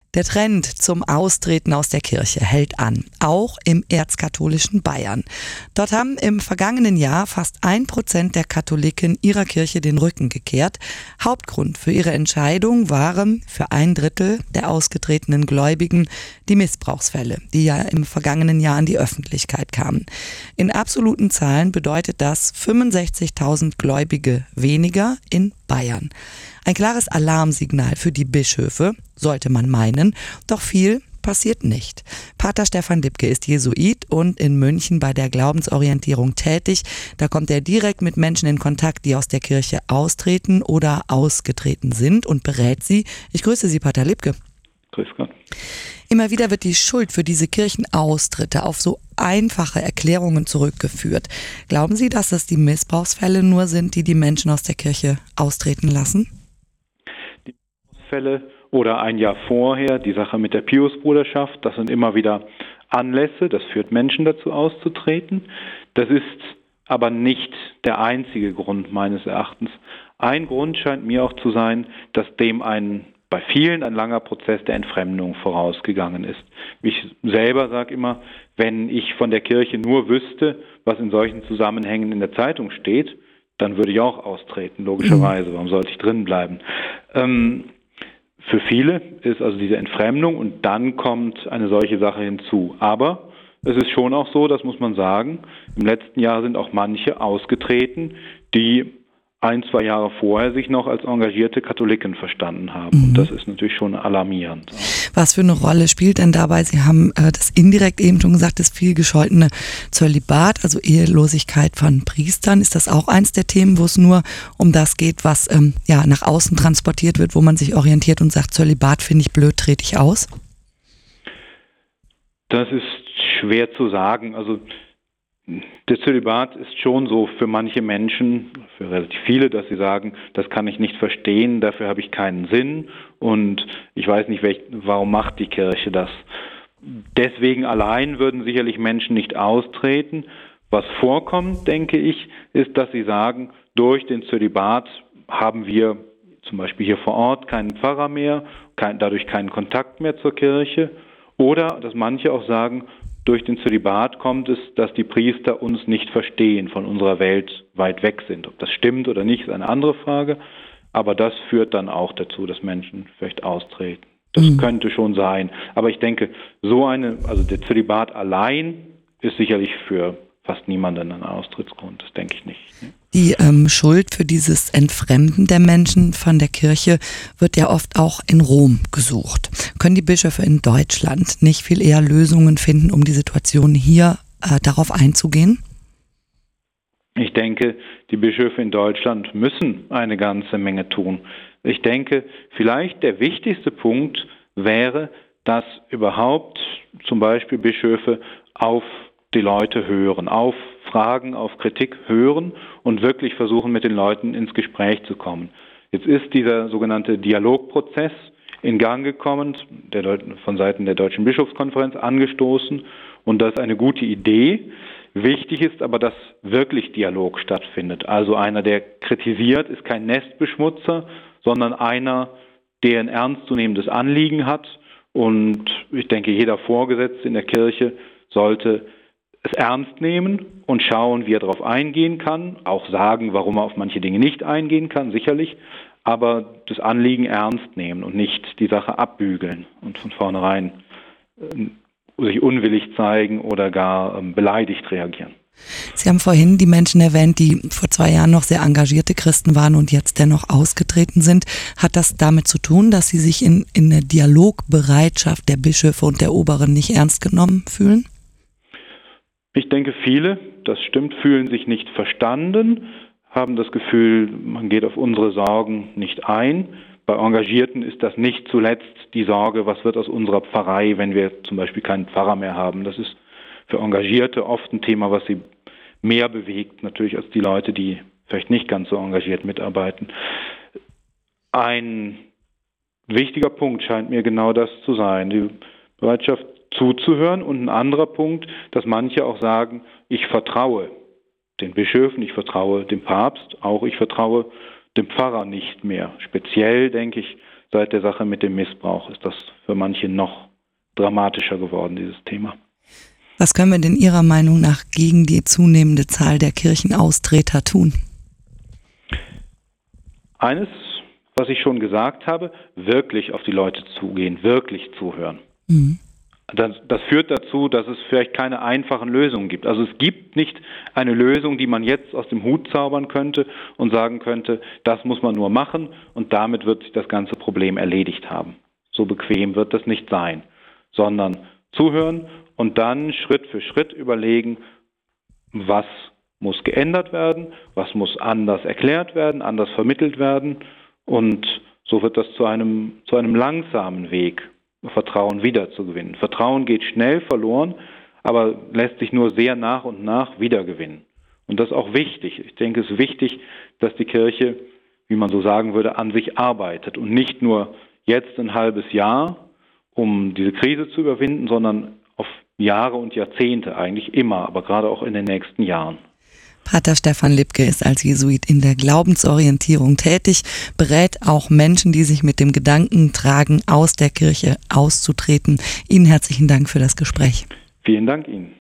Der Trend zum Austreten aus der Kirche hält an, auch im erzkatholischen Bayern. Dort haben im vergangenen Jahr fast 1% der Katholiken ihrer Kirche den Rücken gekehrt. Hauptgrund für ihre Entscheidung waren für 1/3 der ausgetretenen Gläubigen die Missbrauchsfälle, die ja im vergangenen Jahr an die Öffentlichkeit kamen. In absoluten Zahlen bedeutet das 65.000 Gläubige weniger in Bayern. Ein klares Alarmsignal für die Bischöfe, sollte man meinen, doch viel passiert nicht. Pater Stefan Lipke ist Jesuit und in München bei der Glaubensorientierung tätig. Da kommt er direkt mit Menschen in Kontakt, die aus der Kirche austreten oder ausgetreten sind und berät sie. Ich grüße Sie, Pater Lipke. Grüß Gott. Immer wieder wird die Schuld für diese Kirchenaustritte auf so einfache Erklärungen zurückgeführt. Glauben Sie, dass es die Missbrauchsfälle nur sind, die die Menschen aus der Kirche austreten lassen? Die Missbrauchsfälle oder ein Jahr vorher die Sache mit der Piusbruderschaft, das sind immer wieder Anlässe, das führt Menschen dazu auszutreten. Das ist aber nicht der einzige Grund meines Erachtens. Ein Grund scheint mir auch zu sein, dass dem bei vielen ein langer Prozess der Entfremdung vorausgegangen ist. Ich selber sage immer, wenn ich von der Kirche nur wüsste, was in solchen Zusammenhängen in der Zeitung steht, dann würde ich auch austreten, logischerweise. Warum sollte ich drin bleiben? Für viele ist also diese Entfremdung und dann kommt eine solche Sache hinzu. Aber es ist schon auch so, das muss man sagen, im letzten Jahr sind auch manche ausgetreten, die 1-2 Jahre vorher sich noch als engagierte Katholiken verstanden haben. Und das ist natürlich schon alarmierend. Was für eine Rolle spielt denn dabei? Sie haben das indirekt eben schon gesagt, das viel gescholtene Zölibat, also Ehelosigkeit von Priestern. Ist das auch eins der Themen, wo es nur um das geht, was nach außen transportiert wird, wo man sich orientiert und sagt, Zölibat finde ich blöd, trete ich aus? Das ist schwer zu sagen. Also der Zölibat ist schon so für manche Menschen, für relativ viele, dass sie sagen, das kann ich nicht verstehen, dafür habe ich keinen Sinn und ich weiß nicht, warum macht die Kirche das. Deswegen allein würden sicherlich Menschen nicht austreten. Was vorkommt, denke ich, ist, dass sie sagen, durch den Zölibat haben wir zum Beispiel hier vor Ort keinen Pfarrer mehr, dadurch keinen Kontakt mehr zur Kirche. Oder dass manche auch sagen, durch den Zölibat kommt es, dass die Priester uns nicht verstehen, von unserer Welt weit weg sind. Ob das stimmt oder nicht, ist eine andere Frage. Aber das führt dann auch dazu, dass Menschen vielleicht austreten. Das könnte schon sein. Aber ich denke, also der Zölibat allein ist sicherlich für fast niemanden ein Austrittsgrund. Das denke ich nicht. Die Schuld für dieses Entfremden der Menschen von der Kirche wird ja oft auch in Rom gesucht. Können die Bischöfe in Deutschland nicht viel eher Lösungen finden, um die Situation hier darauf einzugehen? Ich denke, die Bischöfe in Deutschland müssen eine ganze Menge tun. Ich denke, vielleicht der wichtigste Punkt wäre, dass überhaupt zum Beispiel Bischöfe auf die Leute hören, auf Fragen, auf Kritik hören und wirklich versuchen, mit den Leuten ins Gespräch zu kommen. Jetzt ist dieser sogenannte Dialogprozess in Gang gekommen, von Seiten der Deutschen Bischofskonferenz angestoßen und das ist eine gute Idee. Wichtig ist aber, dass wirklich Dialog stattfindet. Also einer, der kritisiert, ist kein Nestbeschmutzer, sondern einer, der ein ernstzunehmendes Anliegen hat und ich denke, jeder Vorgesetzte in der Kirche sollte es ernst nehmen und schauen, wie er darauf eingehen kann, auch sagen, warum er auf manche Dinge nicht eingehen kann, sicherlich, aber das Anliegen ernst nehmen und nicht die Sache abbügeln und von vornherein sich unwillig zeigen oder gar beleidigt reagieren. Sie haben vorhin die Menschen erwähnt, die vor 2 Jahren noch sehr engagierte Christen waren und jetzt dennoch ausgetreten sind. Hat das damit zu tun, dass sie sich in der Dialogbereitschaft der Bischöfe und der Oberen nicht ernst genommen fühlen? Ich denke, viele, das stimmt, fühlen sich nicht verstanden, haben das Gefühl, man geht auf unsere Sorgen nicht ein. Bei Engagierten ist das nicht zuletzt die Sorge, was wird aus unserer Pfarrei, wenn wir zum Beispiel keinen Pfarrer mehr haben. Das ist für Engagierte oft ein Thema, was sie mehr bewegt, natürlich als die Leute, die vielleicht nicht ganz so engagiert mitarbeiten. Ein wichtiger Punkt scheint mir genau das zu sein, die Bereitschaft zuzuhören und ein anderer Punkt, dass manche auch sagen, ich vertraue den Bischöfen, ich vertraue dem Papst, auch ich vertraue dem Pfarrer nicht mehr. Speziell, denke ich, seit der Sache mit dem Missbrauch ist das für manche noch dramatischer geworden, dieses Thema. Was können wir denn Ihrer Meinung nach gegen die zunehmende Zahl der Kirchenaustreter tun? Eines, was ich schon gesagt habe, wirklich auf die Leute zugehen, wirklich zuhören. Mhm. Das führt dazu, dass es vielleicht keine einfachen Lösungen gibt. Also es gibt nicht eine Lösung, die man jetzt aus dem Hut zaubern könnte und sagen könnte, das muss man nur machen und damit wird sich das ganze Problem erledigt haben. So bequem wird das nicht sein, sondern zuhören und dann Schritt für Schritt überlegen, was muss geändert werden, was muss anders erklärt werden, anders vermittelt werden und so wird das zu einem langsamen Weg, Vertrauen wiederzugewinnen. Vertrauen geht schnell verloren, aber lässt sich nur sehr nach und nach wiedergewinnen. Und das ist auch wichtig. Ich denke, es ist wichtig, dass die Kirche, wie man so sagen würde, an sich arbeitet und nicht nur jetzt ein halbes Jahr, um diese Krise zu überwinden, sondern auf Jahre und Jahrzehnte eigentlich immer, aber gerade auch in den nächsten Jahren. Pater Stefan Lipke ist als Jesuit in der Glaubensorientierung tätig, berät auch Menschen, die sich mit dem Gedanken tragen, aus der Kirche auszutreten. Ihnen herzlichen Dank für das Gespräch. Vielen Dank Ihnen.